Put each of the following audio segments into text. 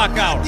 o'clock hour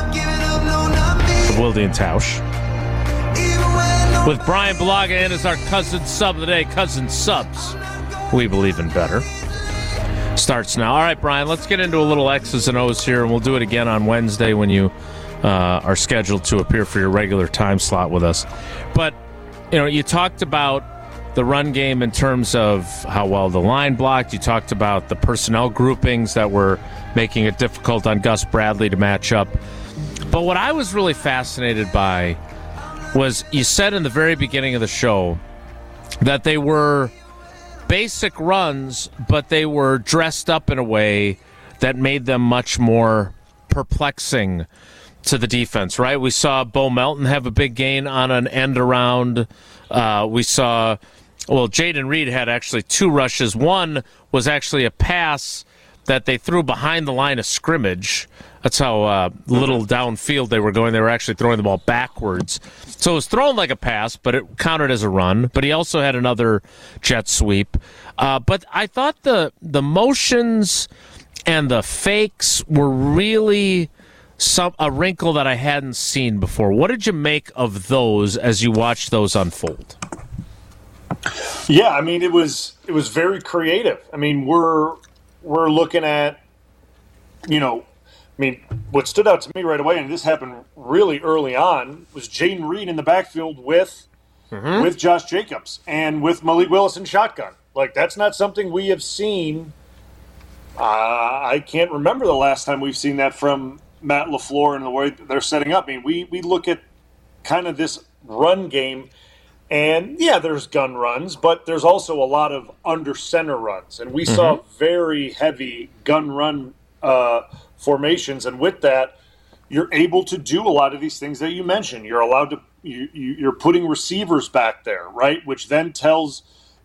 of Wilde and Tausch. With Brian Balaga in as our cousin sub of the day. Cousin subs. We believe in better. Starts now. All right, Brian, let's get into a little X's and O's here, and we'll do it again on Wednesday when you are scheduled to appear for your regular time slot with us. But, you talked about the run game in terms of how well the line blocked. You talked about the personnel groupings that were making it difficult on Gus Bradley to match up. But what I was really fascinated by was you said in the very beginning of the show that they were basic runs, but they were dressed up in a way that made them much more perplexing to the defense, right? We saw Bo Melton have a big gain on an end around. We saw, Jaden Reed had actually 2 rushes. One was actually a pass that they threw behind the line of scrimmage. That's how little downfield they were going. They were actually throwing the ball backwards. So it was thrown like a pass, but it counted as a run. But he also had another jet sweep. But I thought the motions and the fakes were really a wrinkle that I hadn't seen before. What did you make of those as you watched those unfold? Yeah, I mean, it was very creative. I mean, we're looking at, what stood out to me right away, and this happened really early on, was Jaden Reed in the backfield with Josh Jacobs and with Malik Willis in shotgun. Like, that's not something we have seen. I can't remember the last time we've seen that from Matt LaFleur and the way they're setting up. I mean, we look at kind of this run game, and yeah, there's gun runs, but there's also a lot of under center runs, and we saw very heavy gun run formations, and with that, you're able to do a lot of these things that you mentioned. You're allowed to you're putting receivers back there, right? Which then tells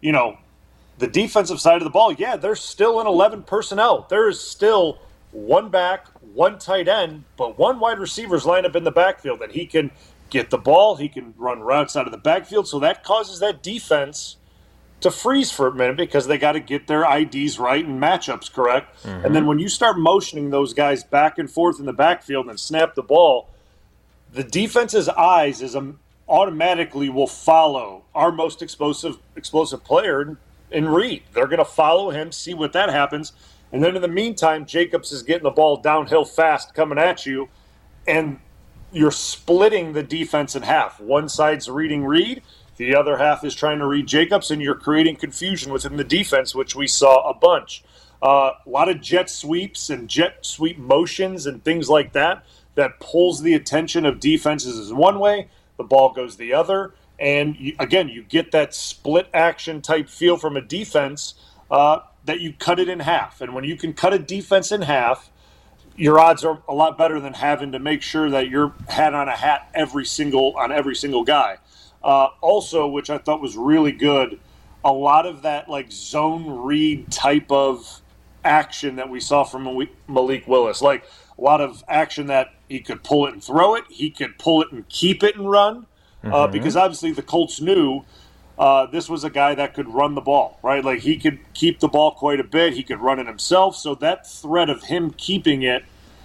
the defensive side of the ball, yeah, there's still an 11 personnel. There is still one back, one tight end, but one wide receiver's lined up in the backfield, and he can get the ball, he can run routes out of the backfield, so that causes that defense to freeze for a minute because they got to get their IDs right and matchups correct. And then when you start motioning those guys back and forth in the backfield and snap the ball, the defense's eyes automatically will follow our most explosive player in Reed. They're going to follow him, see what that happens. And then in the meantime, Jacobs is getting the ball downhill fast coming at you, and you're splitting the defense in half. One side's reading Reed, the other half is trying to read Jacobs, and you're creating confusion within the defense, which we saw a bunch. A lot of jet sweeps and jet sweep motions and things like that pulls the attention of defenses in one way, the ball goes the other. And, you get that split action type feel from a defense that you cut it in half. And when you can cut a defense in half, your odds are a lot better than having to make sure that you're hat on a hat on every single guy. Also, which I thought was really good, a lot of that like zone read type of action that we saw from Malik Willis. Like a lot of action that he could pull it and throw it. He could pull it and keep it and run. Because obviously the Colts knew this was a guy that could run the ball, right? Like he could keep the ball quite a bit. He could run it himself. So that threat of him keeping it,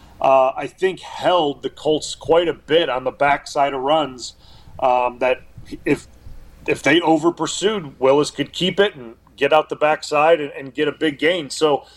I think, held the Colts quite a bit on the backside of runs. That if they over pursued, Willis could keep it and get out the backside and get a big gain. So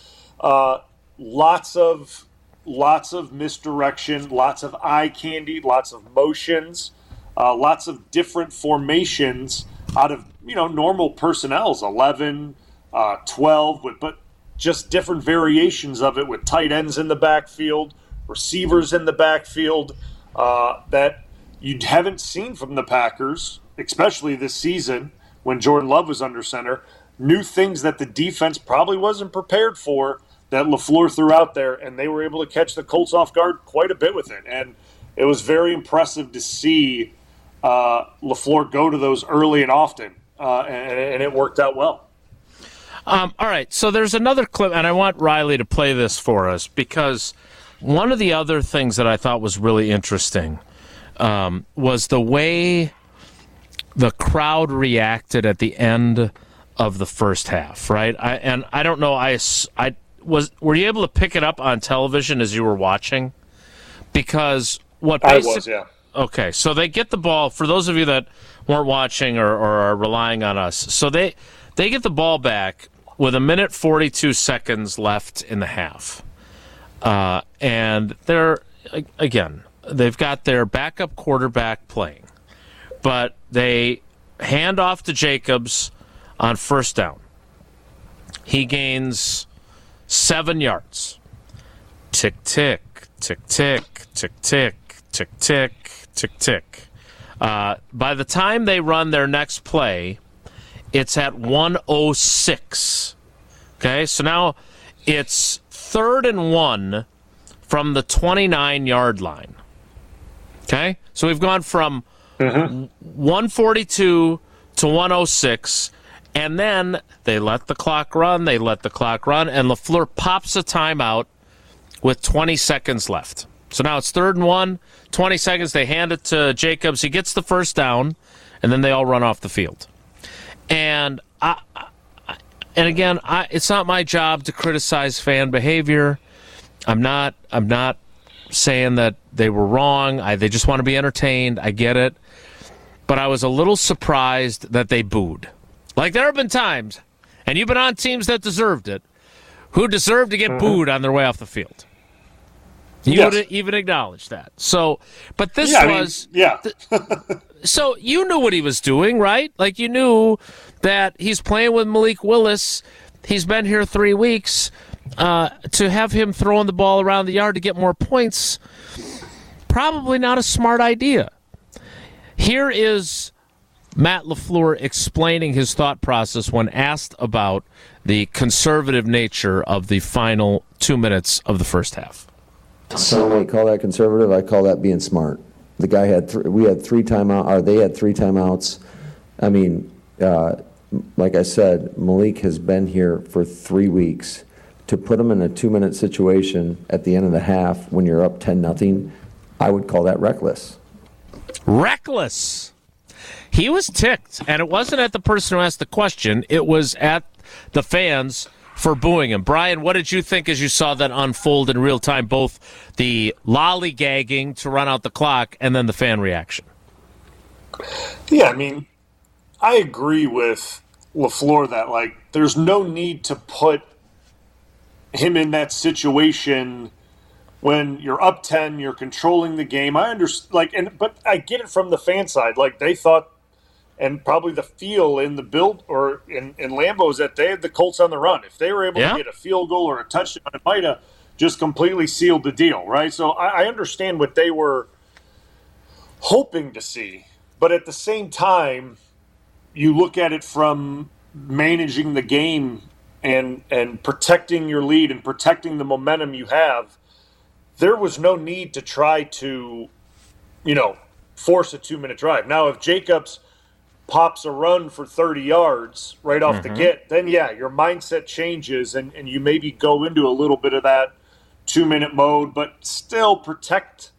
lots of misdirection, lots of eye candy, lots of motions. Lots of different formations out of, normal personnels, 11, 12, but just different variations of it with tight ends in the backfield, receivers in the backfield that you haven't seen from the Packers, especially this season when Jordan Love was under center. New things that the defense probably wasn't prepared for that LaFleur threw out there, and they were able to catch the Colts off guard quite a bit with it. And it was very impressive to see LaFleur go to those early and often, and it worked out well. All right, so there's another clip, and I want Riley to play this for us, because one of the other things that I thought was really interesting was the way the crowd reacted at the end of the first half, right? I don't know, were you able to pick it up on television as you were watching? because what I was, yeah. Okay, so they get the ball, for those of you that weren't watching or are relying on us, so they get the ball back with 1:42 seconds left in the half. And they've got their backup quarterback playing, but they hand off to Jacobs on first down. He gains 7 yards. Tick, tick, tick, tick, tick, tick, tick, tick, tick, tick. By the time they run their next play, it's at 1:06. Okay, so now it's 3rd and 1 from the 29-yard line. Okay, so we've gone from 1:42 to 1:06, and then they let the clock run, and LaFleur pops a timeout with 20 seconds left. So now it's 3rd and 1, 20 seconds, they hand it to Jacobs, he gets the first down, and then they all run off the field. And again, it's not my job to criticize fan behavior. I'm not saying that they were wrong. They just want to be entertained. I get it. But I was a little surprised that they booed. Like, there have been times, and you've been on teams that deserved it, who deserved to get booed on their way off the field. You would even acknowledge that. So, but this was... So you knew what he was doing, right? Like, you knew that he's playing with Malik Willis. He's been here 3 weeks. To have him throwing the ball around the yard to get more points, probably not a smart idea. Here is Matt LaFleur explaining his thought process when asked about the conservative nature of the final 2 minutes of the first half. Some might call that conservative. I call that being smart. The guy had we had 3 timeouts, or they had 3 timeouts. I mean, like I said, Malik has been here for 3 weeks. To put him in a 2-minute situation at the end of the half when you're up 10-0, I would call that reckless. Reckless. He was ticked, and it wasn't at the person who asked the question. It was at the fans for booing him. Brian, what did you think as you saw that unfold in real time, both the lollygagging to run out the clock and then the fan reaction? Yeah, I mean, I agree with LaFleur that, like, there's no need to put him in that situation when you're up 10, you're controlling the game. I understand, but I get it from the fan side. Like, they thought, and probably the feel in the build or in Lambeau, is that they had the Colts on the run. If they were able to get a field goal or a touchdown, it might have just completely sealed the deal, right? So I understand what they were hoping to see. But at the same time, you look at it from managing the game and protecting your lead and protecting the momentum you have. There was no need to try to, force a 2-minute drive. Now, if Jacobs pops a run for 30 yards right off the get, then, your mindset changes and you maybe go into a little bit of that 2-minute mode, but still protect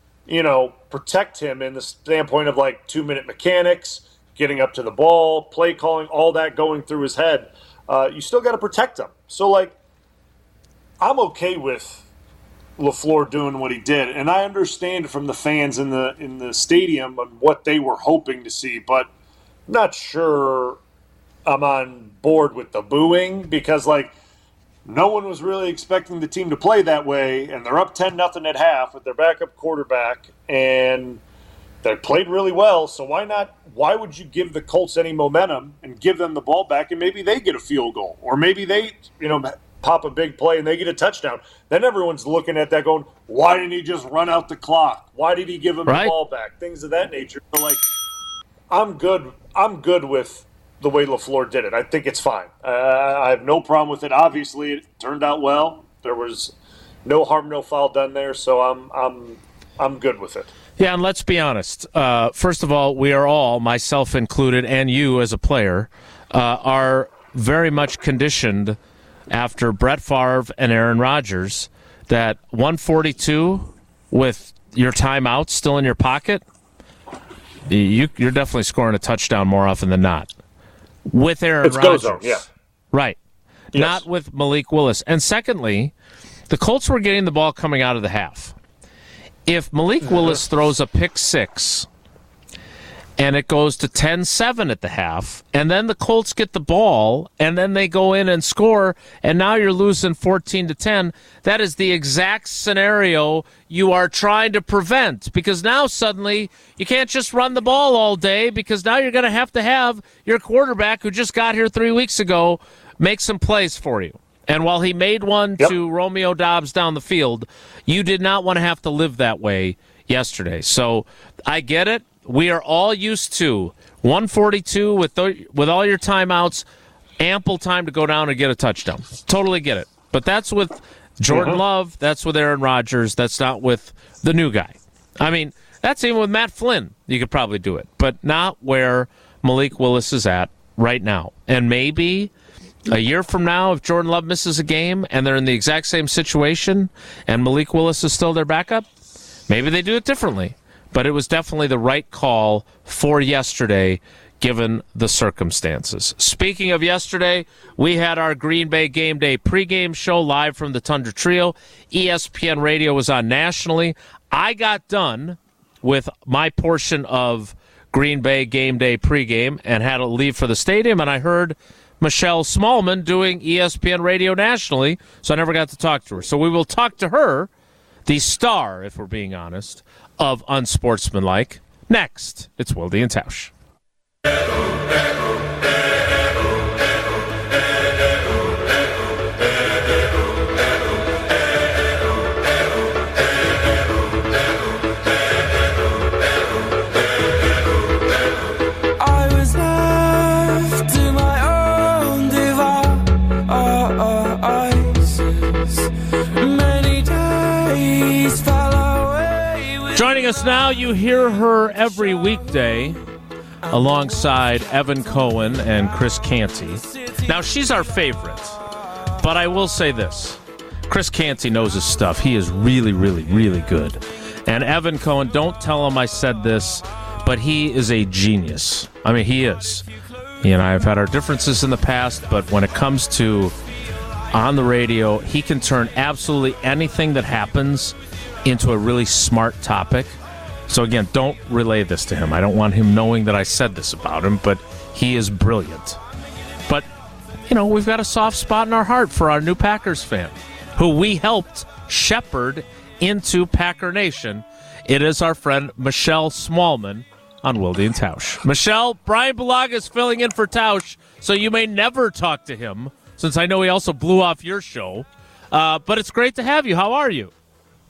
him in the standpoint of, like, 2-minute mechanics, getting up to the ball, play calling, all that going through his head. You still got to protect him. So, like, I'm okay with LaFleur doing what he did, and I understand from the fans in the stadium on what they were hoping to see, but I'm not sure I'm on board with the booing because, like, no one was really expecting the team to play that way, and they're up 10-0 at half with their backup quarterback, and they played really well. So why not? Why would you give the Colts any momentum and give them the ball back, and maybe they get a field goal, or maybe they, pop a big play and they get a touchdown? Then everyone's looking at that going, why didn't he just run out the clock? Why did he give him the ball back? Things of that nature. So, like, I'm good with the way LaFleur did it. I think it's fine. I have no problem with it. Obviously, it turned out well. There was no harm, no foul done there. So I'm good with it. Yeah, and let's be honest. First of all, we are all, myself included, and you as a player, are very much conditioned after Brett Favre and Aaron Rodgers that 142 with your timeout still in your pocket, you're definitely scoring a touchdown more often than not. With Aaron Rodgers. Go zone, yeah. Right. Yes. Not with Malik Willis. And secondly, the Colts were getting the ball coming out of the half. If Malik Willis throws a pick six and it goes to 10-7 at the half, and then the Colts get the ball, and then they go in and score, and now you're losing 14-10, that is the exact scenario you are trying to prevent, because now suddenly you can't just run the ball all day, because now you're going to have your quarterback who just got here 3 weeks ago make some plays for you. And while he made one to Romeo Doubs down the field, you did not want to have to live that way yesterday. So I get it. We are all used to 142 with all your timeouts, ample time to go down and get a touchdown. Totally get it. But that's with Jordan Love. That's with Aaron Rodgers. That's not with the new guy. I mean, that's even with Matt Flynn. You could probably do it. But not where Malik Willis is at right now. And maybe a year from now, if Jordan Love misses a game and they're in the exact same situation and Malik Willis is still their backup, maybe they do it differently. But it was definitely the right call for yesterday, given the circumstances. Speaking of yesterday, we had our Green Bay Game Day pregame show live from the Tundra Trio. ESPN Radio was on nationally. I got done with my portion of Green Bay Game Day pregame and had to leave for the stadium, and I heard Michelle Smallman doing ESPN Radio nationally, so I never got to talk to her. So we will talk to her, the star, if we're being honest, of Unsportsmanlike. Next, it's Wilde and Tausch. Joining us now, you hear her every weekday alongside Evan Cohen and Chris Canty. Now, she's our favorite, but I will say this. Chris Canty knows his stuff. He is really, really, really good. And Evan Cohen, don't tell him I said this, but he is a genius. I mean, he is. He and I have had our differences in the past, but when it comes to on the radio, he can turn absolutely anything that happens into a really smart topic. So again, don't relay this to him. I don't want him knowing that I said this about him, but he is brilliant. But, you know, we've got a soft spot in our heart for our new Packers fan, who we helped shepherd into Packer Nation. It is our friend Michelle Smallman on Wilde and Tausch. Michelle, Brian Bulaga is filling in for Tausch, so you may never talk to him, since I know he also blew off your show. But it's great to have you. How are you?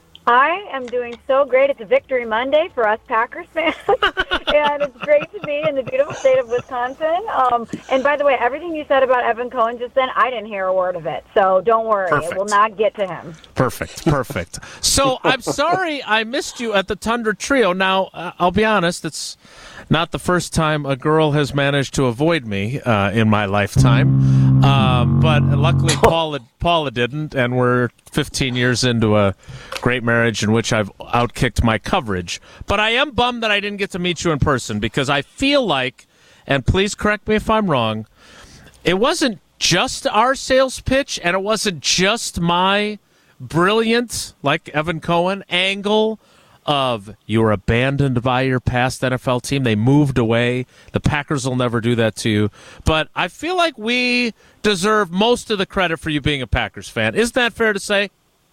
I am doing so great. It's a Victory Monday for us Packers fans, and it's great to be in the beautiful state of Wisconsin. And by the way, everything you said about Evan Cohen just then, I didn't hear a word of it, so don't worry. Perfect. It will not get to him. Perfect. So I'm sorry I missed you at the Tundra Trio. Now, I'll be honest, it's not the first time a girl has managed to avoid me in my lifetime. But luckily Paula didn't, and we're 15 years into a great marriage in which I've outkicked my coverage. But I am bummed that I didn't get to meet you in person, because I feel like, and please correct me if I'm wrong, it wasn't just our sales pitch, and it wasn't just my brilliant, like Evan Cohen, angle of you were abandoned by your past NFL team. They moved away. The Packers will never do that to you. But I feel like we deserve most of the credit for you being a Packers fan. Isn't that fair to say?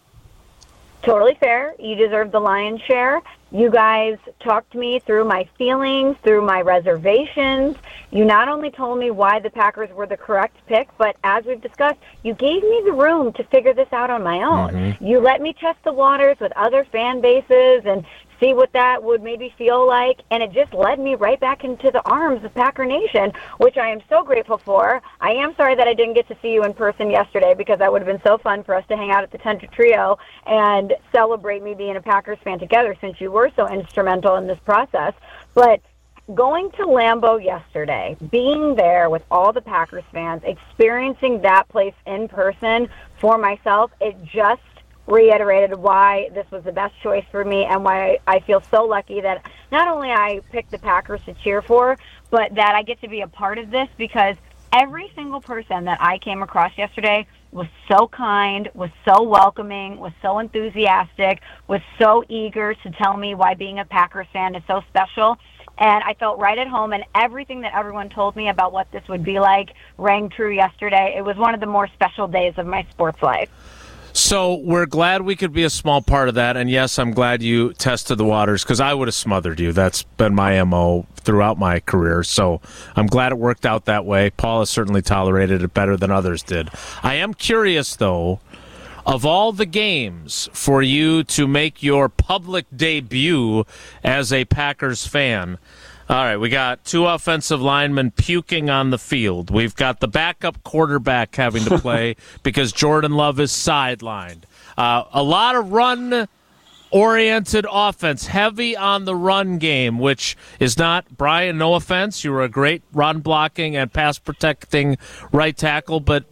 Totally fair. You deserve the lion's share. You guys talked me through my feelings, through my reservations. You not only told me why the Packers were the correct pick, but as we've discussed, you gave me the room to figure this out on my own. Mm-hmm. You let me test the waters with other fan bases and see what that would maybe feel like, and it just led me right back into the arms of Packer Nation, which I am so grateful for. I am sorry that I didn't get to see you in person yesterday, because that would have been so fun for us to hang out at the Tundra Trio and celebrate me being a Packers fan together, since you were so instrumental in this process. But going to Lambeau yesterday, being there with all the Packers fans, experiencing that place in person for myself, it just reiterated why this was the best choice for me, and why I feel so lucky that not only I picked the Packers to cheer for, but that I get to be a part of this, because every single person that I came across yesterday was so kind, was so welcoming, was so enthusiastic, was so eager to tell me why being a Packers fan is so special. And I felt right at home, and everything that everyone told me about what this would be like rang true yesterday. It was one of the more special days of my sports life. So we're glad we could be a small part of that. And, yes, I'm glad you tested the waters because I would have smothered you. That's been my MO throughout my career. So I'm glad it worked out that way. Paul has certainly tolerated it better than others did. I am curious, though, of all the games for you to make your public debut as a Packers fan. All right, we got 2 offensive linemen puking on the field. We've got the backup quarterback having to play because Jordan Love is sidelined. A lot of run-oriented offense, heavy on the run game, which is not, Brian, no offense, you were a great run-blocking and pass-protecting right tackle, but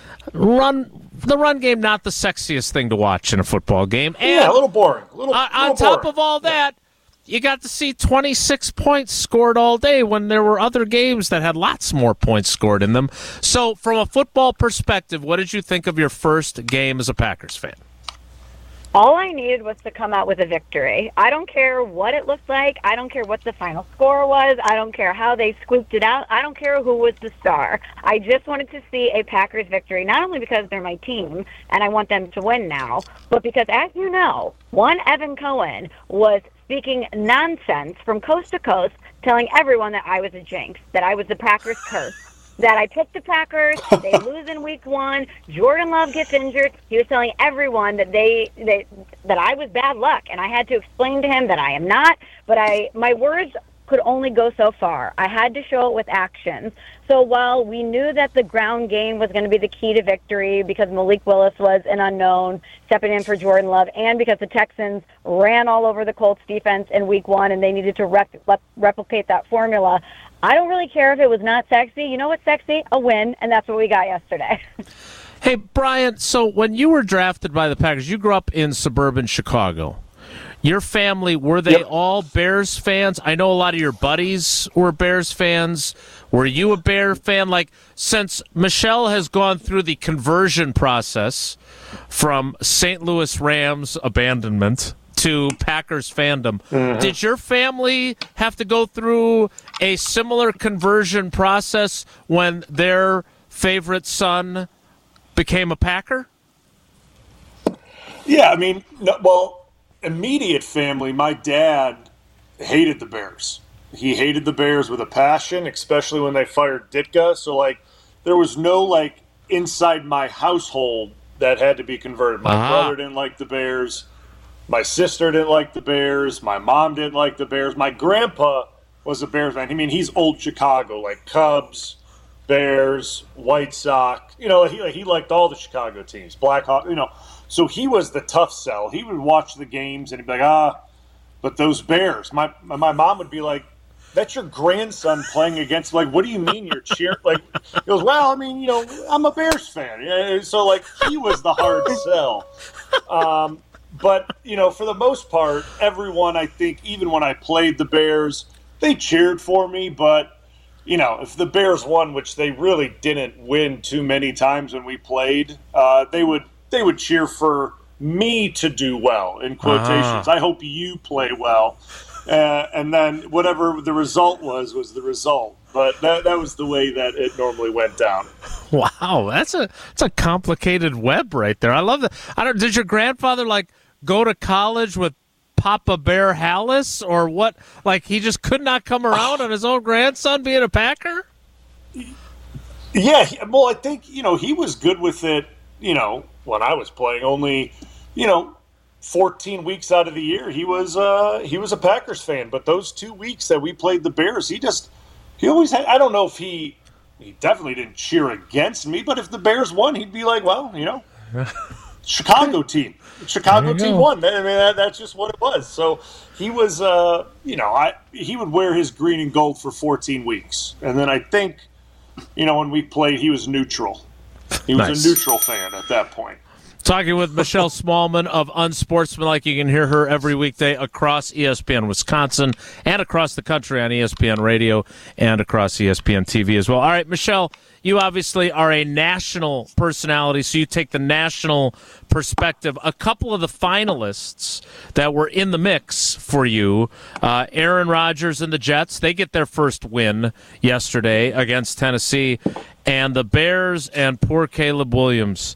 the run game, not the sexiest thing to watch in a football game. And a little boring. On top of all that, you got to see 26 points scored all day when there were other games that had lots more points scored in them. So from a football perspective, what did you think of your first game as a Packers fan? All I needed was to come out with a victory. I don't care what it looked like. I don't care what the final score was. I don't care how they scooped it out. I don't care who was the star. I just wanted to see a Packers victory, not only because they're my team and I want them to win now, but because, as you know, one Evan Cohen was speaking nonsense from coast to coast, telling everyone that I was a jinx, that I was the Packers curse, that I picked the Packers, they lose in week 1, Jordan Love gets injured. He was telling everyone that that I was bad luck, and I had to explain to him that I am not, but my words could only go so far. I had to show it with actions. So while we knew that the ground game was going to be the key to victory because Malik Willis was an unknown stepping in for Jordan Love, and because the Texans ran all over the Colts defense in week 1 and they needed to replicate that formula, I don't really care if it was not sexy. You know what's sexy? A win, and that's what we got yesterday. Hey, Brian, so when you were drafted by the Packers, you grew up in suburban Chicago. Your family, were they all Bears fans? I know a lot of your buddies were Bears fans. Were you a Bear fan? Like, since Michelle has gone through the conversion process from St. Louis Rams abandonment to Packers fandom, did your family have to go through a similar conversion process when their favorite son became a Packer? Yeah, I mean, immediate family, my dad hated the Bears. He hated the Bears with a passion, especially when they fired Ditka. So, there was no, inside my household that had to be converted. My brother didn't like the Bears. My sister didn't like the Bears. My mom didn't like the Bears. My grandpa was a Bears fan. I mean, he's old Chicago, like Cubs, Bears, White Sox. You know, he liked all the Chicago teams, Blackhawks, you know. So he was the tough sell. He would watch the games and he'd be like, but those Bears. My mom would be like, that's your grandson playing against. Like, what do you mean you're cheering? Like, he goes, well, I mean, you know, I'm a Bears fan. So, he was the hard sell. But, you know, for the most part, everyone, I think, even when I played the Bears, they cheered for me. But, you know, if the Bears won, which they really didn't win too many times when we played, they would cheer for me to do well, in quotations. I hope you play well. And then whatever the result was the result. But that was the way that it normally went down. Wow, that's a complicated web right there. I love that. Did your grandfather, go to college with Papa Bear Hallis, or what? He just could not come around on his own grandson being a Packer? Yeah, well, I think, he was good with it, when I was playing. Only, 14 weeks out of the year, he was a Packers fan. But those 2 weeks that we played the Bears, he always had. I don't know if he definitely didn't cheer against me, but if the Bears won, he'd be like, well, Chicago team won. I mean, that's just what it was. So he was, he would wear his green and gold for 14 weeks, and then I think, when we played, he was neutral. He was a neutral fan at that point. Talking with Michelle Smallman of Unsportsmanlike. You can hear her every weekday across ESPN Wisconsin and across the country on ESPN Radio and across ESPN TV as well. All right, Michelle, you obviously are a national personality, so you take the national perspective. A couple of the finalists that were in the mix for you, Aaron Rodgers and the Jets, they get their first win yesterday against Tennessee, and the Bears and poor Caleb Williams.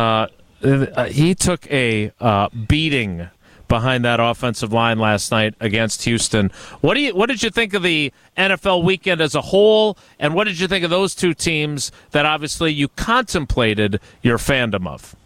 He took a beating behind that offensive line last night against Houston. What did you think of the NFL weekend as a whole, and what did you think of those two teams that obviously you contemplated your fandom of?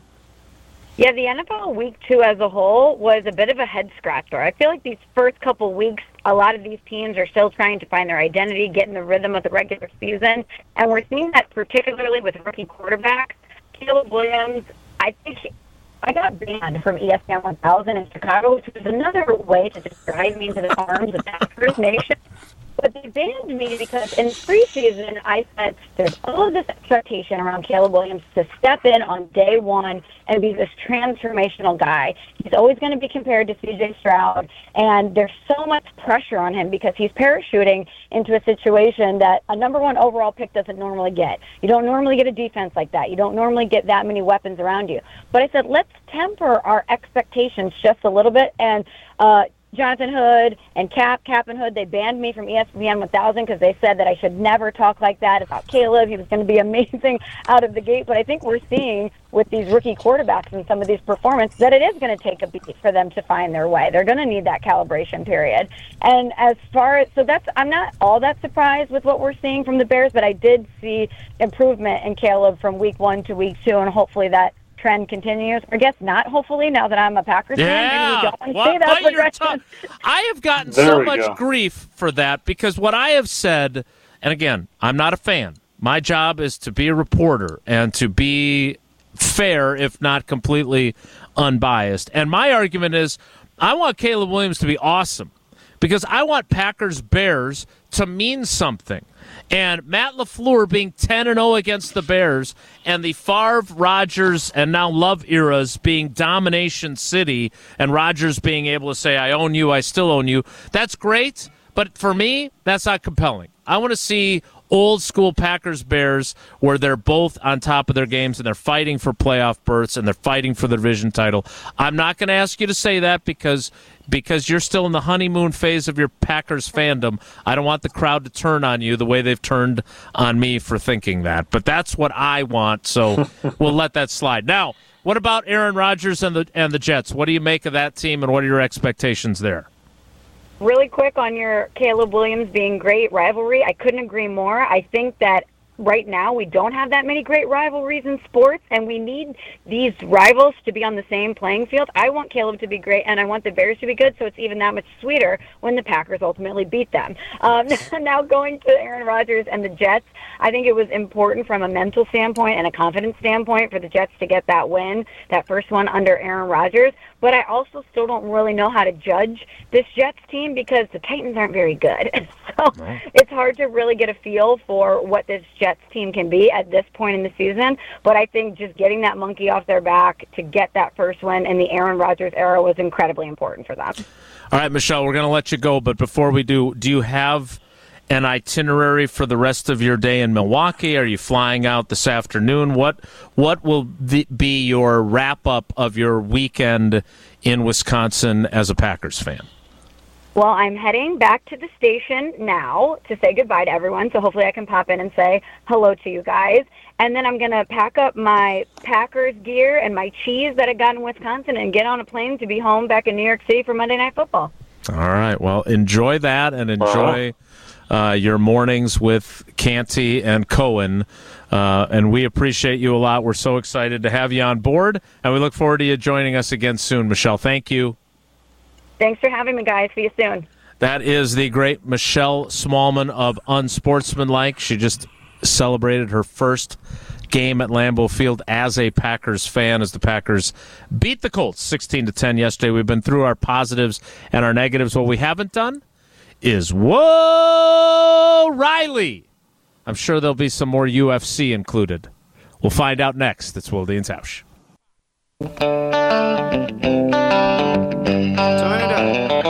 Yeah, the NFL Week 2 as a whole was a bit of a head-scratcher. I feel like these first couple weeks, a lot of these teams are still trying to find their identity, get in the rhythm of the regular season, and we're seeing that particularly with rookie quarterbacks. Caleb Williams, I think I got banned from ESPN 1000 in Chicago, which was another way to just drive me into the arms of Packers Nation. But they banned me because in preseason, I said there's all of this expectation around Caleb Williams to step in on day one and be this transformational guy. He's always going to be compared to C.J. Stroud, and there's so much pressure on him because he's parachuting into a situation that a number one overall pick doesn't normally get. You don't normally get a defense like that. You don't normally get that many weapons around you. But I said, let's temper our expectations just a little bit, and Jonathan Hood and Cap and Hood, they banned me from ESPN 1000 because they said that I should never talk like that about Caleb. He was going to be amazing out of the gate. But I think we're seeing with these rookie quarterbacks and some of these performances that it is going to take a beat for them to find their way. They're going to need that calibration period. And as far as, I'm not all that surprised with what we're seeing from the Bears, but I did see improvement in Caleb from week 1 to week 2, and hopefully that trend continues. Or I guess not, hopefully, now that I'm a Packers fan. Maybe we don't say that progression. I have gotten so much grief for that because what I have said, and again, I'm not a fan. My job is to be a reporter and to be fair, if not completely unbiased. And my argument is I want Caleb Williams to be awesome because I want Packers-Bears to mean something. And Matt LaFleur being 10-0 against the Bears and the Favre, Rodgers, and now Love eras being domination city and Rodgers being able to say, I own you, I still own you, that's great. But for me, that's not compelling. I want to see old school Packers-Bears where they're both on top of their games and they're fighting for playoff berths and they're fighting for the division title. I'm not going to ask you to say that because you're still in the honeymoon phase of your Packers fandom. I don't want the crowd to turn on you the way they've turned on me for thinking that. But that's what I want, so we'll let that slide. Now, what about Aaron Rodgers and the Jets? What do you make of that team, and what are your expectations there? Really quick on your Caleb Williams being great rivalry, I couldn't agree more. I think that right now we don't have that many great rivalries in sports, and we need these rivals to be on the same playing field. I want Caleb to be great, and I want the Bears to be good, so it's even that much sweeter when the Packers ultimately beat them. Now going to Aaron Rodgers and the Jets, I think it was important from a mental standpoint and a confidence standpoint for the Jets to get that win, that first one under Aaron Rodgers. But I also still don't really know how to judge this Jets team because the Titans aren't very good. So it's hard to really get a feel for what this Jets team can be at this point in the season. But I think just getting that monkey off their back to get that first win in the Aaron Rodgers era was incredibly important for them. All right, Michelle, we're going to let you go. But before we do you have an itinerary for the rest of your day in Milwaukee? Are you flying out this afternoon? What will be your wrap-up of your weekend in Wisconsin as a Packers fan? Well, I'm heading back to the station now to say goodbye to everyone, so hopefully I can pop in and say hello to you guys. And then I'm going to pack up my Packers gear and my cheese that I got in Wisconsin and get on a plane to be home back in New York City for Monday Night Football. All right. Well, enjoy that and enjoy your mornings with Canty and Cohen. And we appreciate you a lot. We're so excited to have you on board, and we look forward to you joining us again soon. Michelle, thank you. Thanks for having me, guys. See you soon. That is the great Michelle Smallman of Unsportsmanlike. She just celebrated her first game at Lambeau Field as a Packers fan as the Packers beat the Colts 16-10 yesterday. We've been through our positives and our negatives. What we haven't done is, whoa, Riley. I'm sure there'll be some more UFC included. We'll find out next. It's Wilde and Tausch. Turn it up.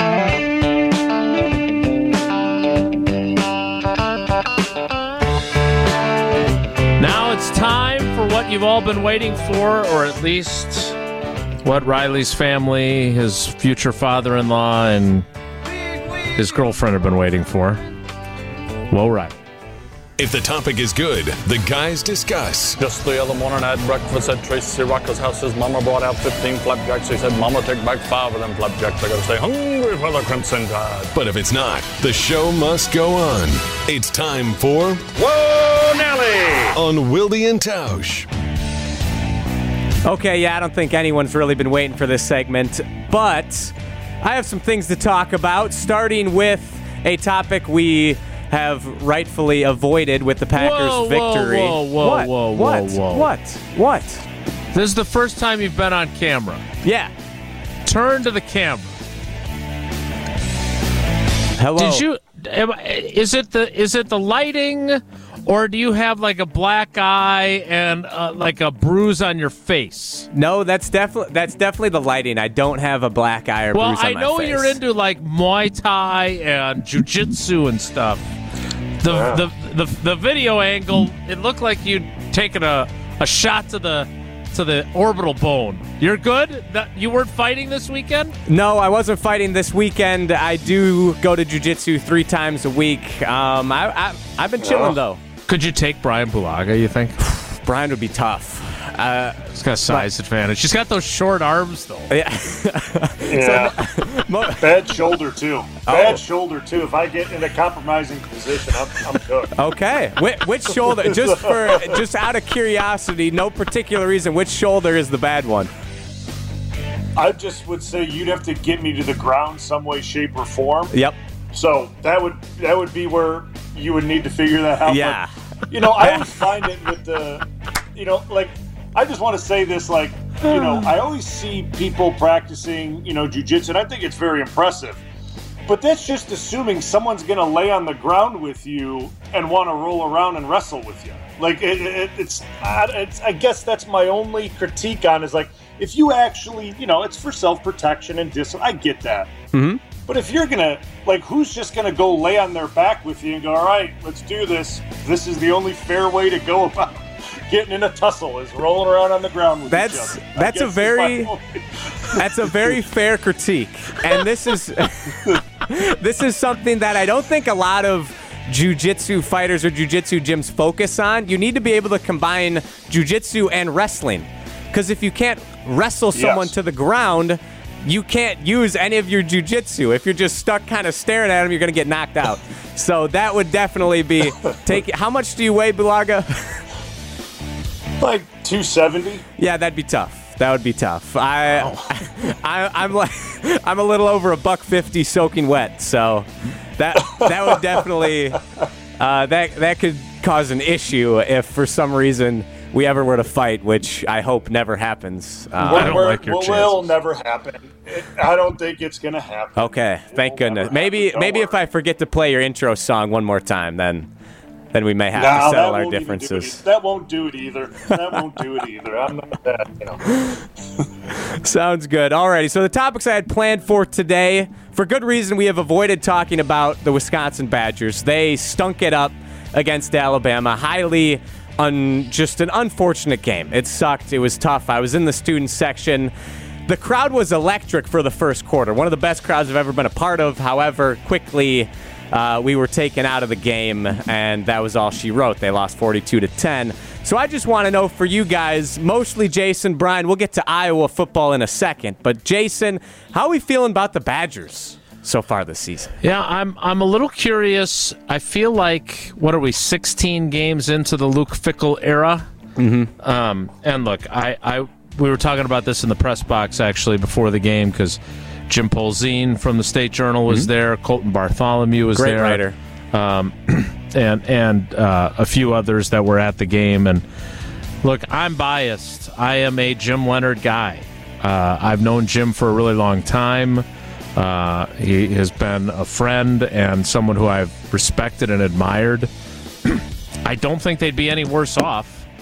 Now it's time for what you've all been waiting for, or at least what Riley's family, his future father-in-law, and his girlfriend have been waiting for. Whoa, Riley. If the topic is good, the guys discuss. Just the other morning I had breakfast at Tracy Rocker's house. His mama brought out 15 flapjacks. He said, Mama, take back 5 of them flapjacks. I gotta stay hungry for the Crimson Tide. But if it's not, the show must go on. It's time for Whoa, Nelly! On Wilde and Tausch. Okay, yeah, I don't think anyone's really been waiting for this segment, but I have some things to talk about, starting with a topic we have rightfully avoided with the Packers' victory. What? This is the first time you've been on camera. Yeah. Turn to the camera. Hello. Did you? Is it the lighting, or do you have like a black eye and like a bruise on your face? No, that's definitely the lighting. I don't have a black eye or bruise on my face. Well, I know you're into like Muay Thai and jiu-jitsu and stuff. The video angle, it looked like you'd taken a shot to the orbital bone. You're good? You weren't fighting this weekend? No, I wasn't fighting this weekend. I do go to jiu-jitsu 3 times a week. I've been chilling, though. Could you take Brian Bulaga, you think? Brian would be tough. He's got a size advantage. He's got those short arms, though. Yeah. Bad shoulder, too. Bad shoulder, too. If I get in a compromising position, I'm cooked. Okay. Which shoulder? Just out of curiosity, no particular reason, which shoulder is the bad one? I just would say you'd have to get me to the ground some way, shape, or form. Yep. So that would be where you would need to figure that out. Yeah. But, I always find it with the, like, I just want to say this, like, I always see people practicing, jiu-jitsu, and I think it's very impressive. But that's just assuming someone's going to lay on the ground with you and want to roll around and wrestle with you. Like, it's I guess that's my only critique on is, like, if you actually, it's for self-protection and discipline. I get that. Mm-hmm. But if you're going to, like, who's just going to go lay on their back with you and go, all right, let's do this. This is the only fair way to go about getting in a tussle is rolling around on the ground with each other. That's a very fair critique. And this is something that I don't think a lot of jiu-jitsu fighters or jiu-jitsu gyms focus on. You need to be able to combine jiu-jitsu and wrestling. Because if you can't wrestle someone to the ground, you can't use any of your jiu-jitsu. If you're just stuck kind of staring at them, you're going to get knocked out. So that would definitely be how much do you weigh, Bulaga? Like 270. Yeah, that'd be tough. That would be tough. I'm a little over $150 soaking wet, so that would definitely that could cause an issue if for some reason we ever were to fight, which I hope never happens. I don't like your chances. Will never happen. I don't think it's gonna happen. Okay, thank goodness. Maybe if I forget to play your intro song one more time, then we may have to settle our differences. That won't do it either. I'm not that, Sounds good. Alrighty, so the topics I had planned for today, for good reason, we have avoided talking about the Wisconsin Badgers. They stunk it up against Alabama. Just an unfortunate game. It sucked. It was tough. I was in the student section. The crowd was electric for the first quarter. One of the best crowds I've ever been a part of. However, quickly we were taken out of the game, and that was all she wrote. They lost 42-10. So I just want to know for you guys, mostly Jason, Brian, we'll get to Iowa football in a second. But Jason, how are we feeling about the Badgers so far this season? Yeah, I'm a little curious. I feel like, what are we, 16 games into the Luke Fickell era? Mm-hmm. And look, we were talking about this in the press box actually before the game because Jim Polzine from the State Journal was there. Colton Bartholomew was Great there. writer. And a few others that were at the game. And look, I'm biased. I am a Jim Leonhard guy. I've known Jim for a really long time. He has been a friend and someone who I've respected and admired. I don't think they'd be any worse off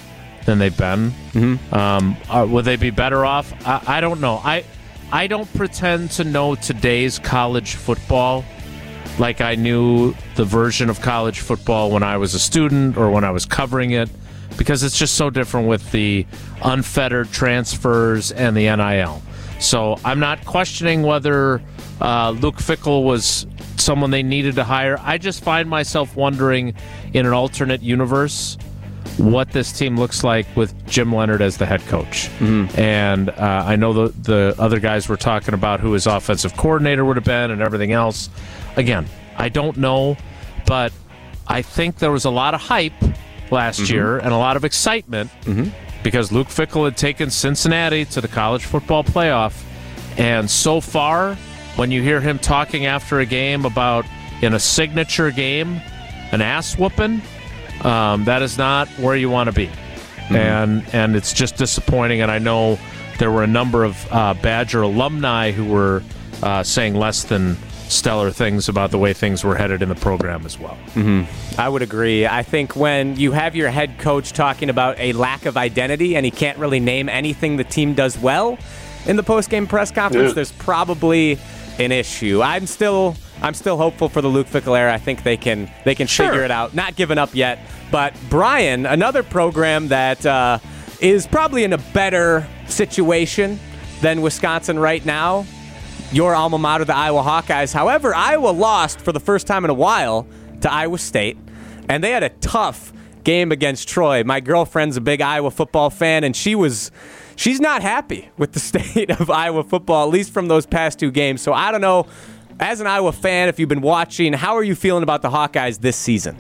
than they've been. Would they be better off? I don't know. I don't pretend to know today's college football like I knew the version of college football when I was a student or when I was covering it, because it's just so different with the unfettered transfers and the NIL. So I'm not questioning whether Luke Fickell was someone they needed to hire. I just find myself wondering, in an alternate universe, what this team looks like with Jim Leonhard as the head coach. And I know the other guys were talking about who his offensive coordinator would have been and everything else. Again, I don't know, but I think there was a lot of hype last year and a lot of excitement because Luke Fickell had taken Cincinnati to the college football playoff. And so far, when you hear him talking after a game about, in a signature game, an ass whooping, that is not where you want to be. And it's just disappointing. And I know there were a number of Badger alumni who were saying less than stellar things about the way things were headed in the program as well. I would agree. I think when you have your head coach talking about a lack of identity and he can't really name anything the team does well in the post-game press conference, there's probably an issue. I'm still hopeful for the Luke Fickell era. I think they can figure it out. Not giving up yet. But Brian, another program that is probably in a better situation than Wisconsin right now, your alma mater, the Iowa Hawkeyes. However, Iowa lost for the first time in a while to Iowa State, and they had a tough game against Troy. My girlfriend's a big Iowa football fan, and she's not happy with the state of Iowa football, at least from those past two games. So I don't know, as an Iowa fan, if you've been watching, how are you feeling about the Hawkeyes this season?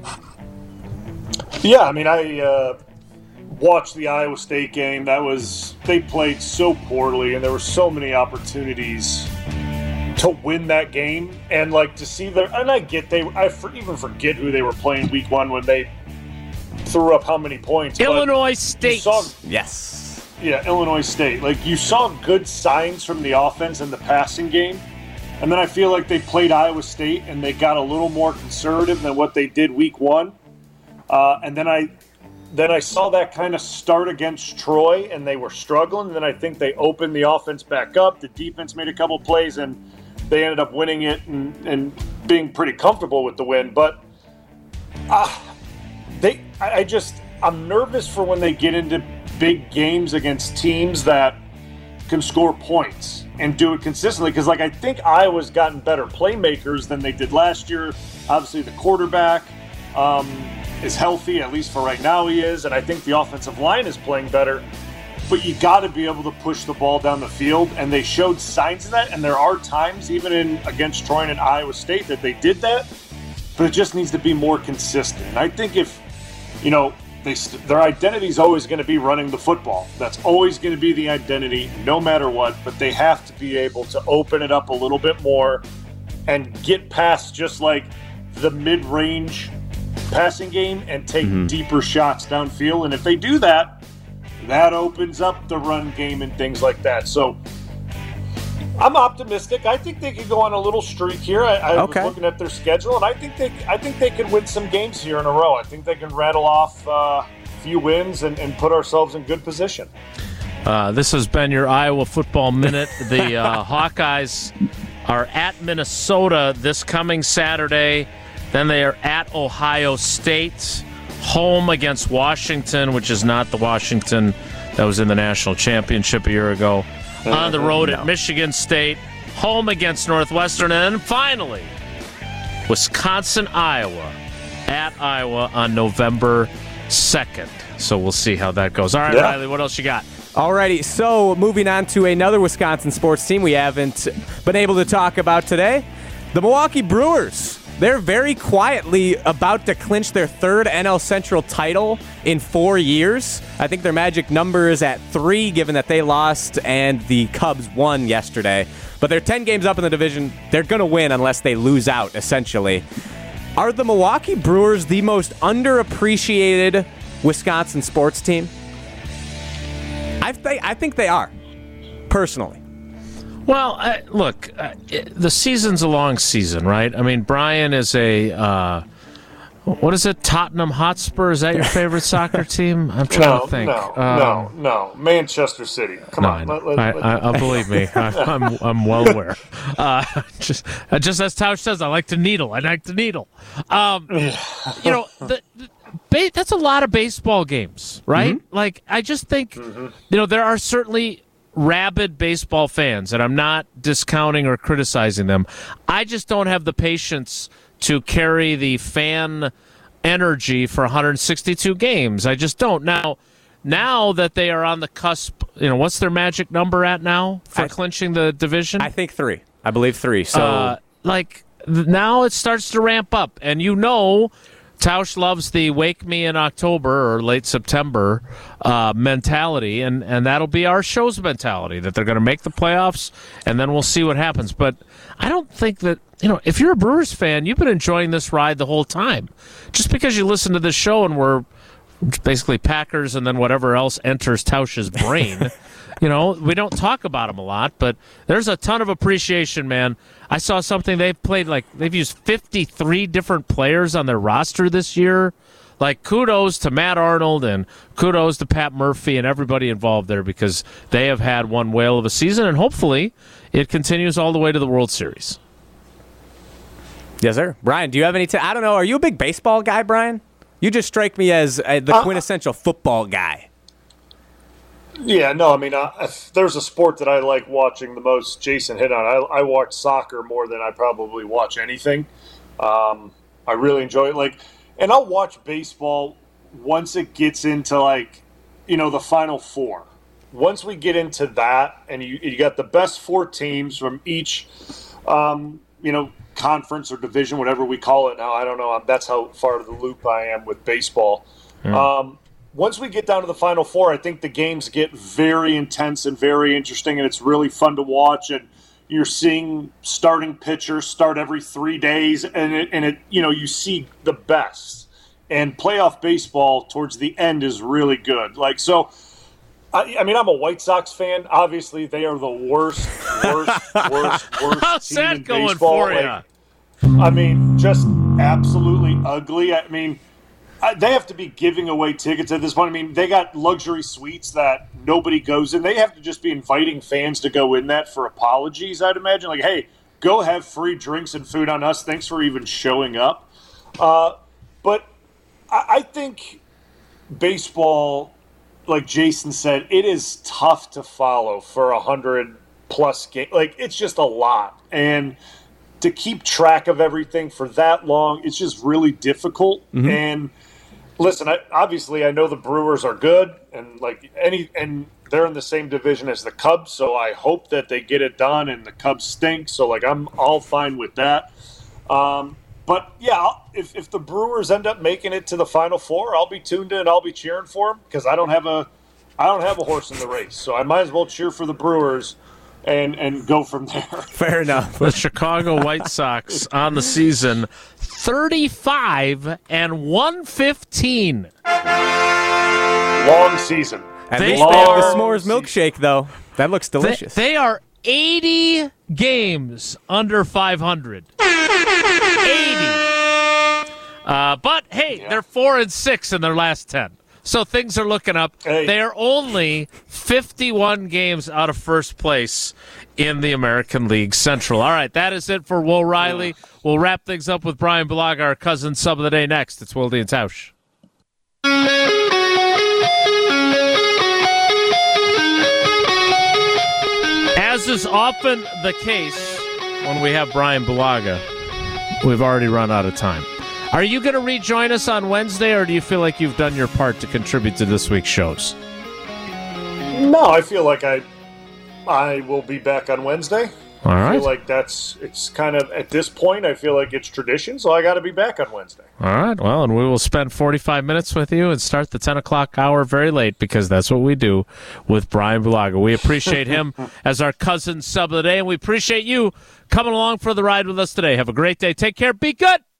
Yeah, I mean, I watched the Iowa State game. They played so poorly, and there were so many opportunities to win that game, and to see and I even forget who they were playing week one when they threw up how many points. Illinois State. Yes. Yeah, Illinois State. You saw good signs from the offense in the passing game, and then I feel like they played Iowa State and they got a little more conservative than what they did week one. And then I saw that kind of start against Troy, and they were struggling. And then I think they opened the offense back up. The defense made a couple plays, and they ended up winning it and being pretty comfortable with the win. But I'm nervous for when they get into big games against teams that can score points and do it consistently. Because I think Iowa's gotten better playmakers than they did last year. Obviously, the quarterback is healthy, at least for right now he is, and I think the offensive line is playing better. But you got to be able to push the ball down the field, and they showed signs of that. And there are times, even against Troy and Iowa State, that they did that. But it just needs to be more consistent. And I think if, their identity is always going to be running the football. That's always going to be the identity, no matter what. But they have to be able to open it up a little bit more and get past just the mid-range passing game and take deeper shots downfield. And if they do that, that opens up the run game and things like that. So I'm optimistic. I think they could go on a little streak here. I was looking at their schedule, and I think they could win some games here in a row. I think they can rattle off a few wins and put ourselves in good position. This has been your Iowa Football Minute. The Hawkeyes are at Minnesota this coming Saturday. Then they are at Ohio State, home against Washington, which is not the Washington that was in the national championship a year ago. On the road at Michigan State, home against Northwestern, and then finally, Wisconsin, Iowa, at Iowa on November 2nd. So we'll see how that goes. All right, Riley, what else you got? Alrighty, so moving on to another Wisconsin sports team we haven't been able to talk about today, the Milwaukee Brewers. They're very quietly about to clinch their third NL Central title in 4 years. I think their magic number is at 3, given that they lost and the Cubs won yesterday. But they're 10 games up in the division. They're going to win unless they lose out, essentially. Are the Milwaukee Brewers the most underappreciated Wisconsin sports team? I think they are, personally. Well, look, the season's a long season, right? I mean, Brian is a What is it? Tottenham Hotspur? Is that your favorite soccer team? I'm trying to think. No. Manchester City. Come on. Believe me, I'm well aware. Just as Tausch says, I like to needle. That's a lot of baseball games, right? Mm-hmm. Like, I just think, there are certainly rabid baseball fans, and I'm not discounting or criticizing them. I just don't have the patience to carry the fan energy for 162 games. I just don't. Now that they are on the cusp, what's their magic number at now for clinching the division? I think 3. I believe 3. So, now it starts to ramp up, and Tausch loves the wake me in October or late September mentality, and that'll be our show's mentality, that they're going to make the playoffs, and then we'll see what happens. But I don't think that, if you're a Brewers fan, you've been enjoying this ride the whole time. Just because you listen to this show and we're basically Packers and then whatever else enters Tausch's brain, we don't talk about them a lot, but there's a ton of appreciation, man. I saw something they've used 53 different players on their roster this year. Kudos to Matt Arnold and kudos to Pat Murphy and everybody involved there, because they have had one whale of a season, and hopefully it continues all the way to the World Series. Yes, sir. Brian, do you have any I don't know, are you a big baseball guy, Brian? You just strike me as the quintessential football guy. Yeah, no, I mean, if there's a sport that I like watching the most, Jason hit on. I watch soccer more than I probably watch anything. I really enjoy it. And I'll watch baseball once it gets into, the Final Four. Once we get into that, and you got the best 4 teams from each, conference or division, whatever we call it now. I don't know. That's how far of the loop I am with baseball. Once we get down to the Final Four, I think the games get very intense and very interesting, and it's really fun to watch. And you're seeing starting pitchers start every 3 days, and you see the best. And playoff baseball towards the end is really good. I'm a White Sox fan. Obviously, they are the worst How's team that in going baseball. for you? Just absolutely ugly. They have to be giving away tickets at this point. They got luxury suites that nobody goes in. They have to just be inviting fans to go in that for apologies, I'd imagine. Hey, go have free drinks and food on us. Thanks for even showing up. But I think baseball, like Jason said, it is tough to follow for 100-plus games. It's just a lot. And to keep track of everything for that long, it's just really difficult. Mm-hmm. And listen, I know the Brewers are good, and and they're in the same division as the Cubs, so I hope that they get it done. And the Cubs stink, so I'm all fine with that. But yeah, if the Brewers end up making it to the Final Four, I'll be tuned in. I'll be cheering for them, because I don't have a horse in the race, so I might as well cheer for the Brewers and go from there. Fair enough. The Chicago White Sox on the season, 35-115. Long season. At least they have the s'mores milkshake, though. That looks delicious. They are 80 games under 500. 80. But hey, they're 4-6 in their last 10. So things are looking up. Hey. They are only 51 games out of first place in the American League Central. All right, that is it for Will Riley. We'll wrap things up with Brian Bulaga, our cousin sub of the day, next. It's Wilde and Tausch. As is often the case when we have Brian Bulaga, we've already run out of time. Are you going to rejoin us on Wednesday, or do you feel like you've done your part to contribute to this week's shows? No, I feel like I will be back on Wednesday. All right. I feel like it's kind of, at this point, I feel like it's tradition, so I got to be back on Wednesday. All right. Well, and we will spend 45 minutes with you and start the 10 o'clock hour very late, because that's what we do with Brian Bulaga. We appreciate him as our cousin sub of the day, and we appreciate you coming along for the ride with us today. Have a great day. Take care. Be good.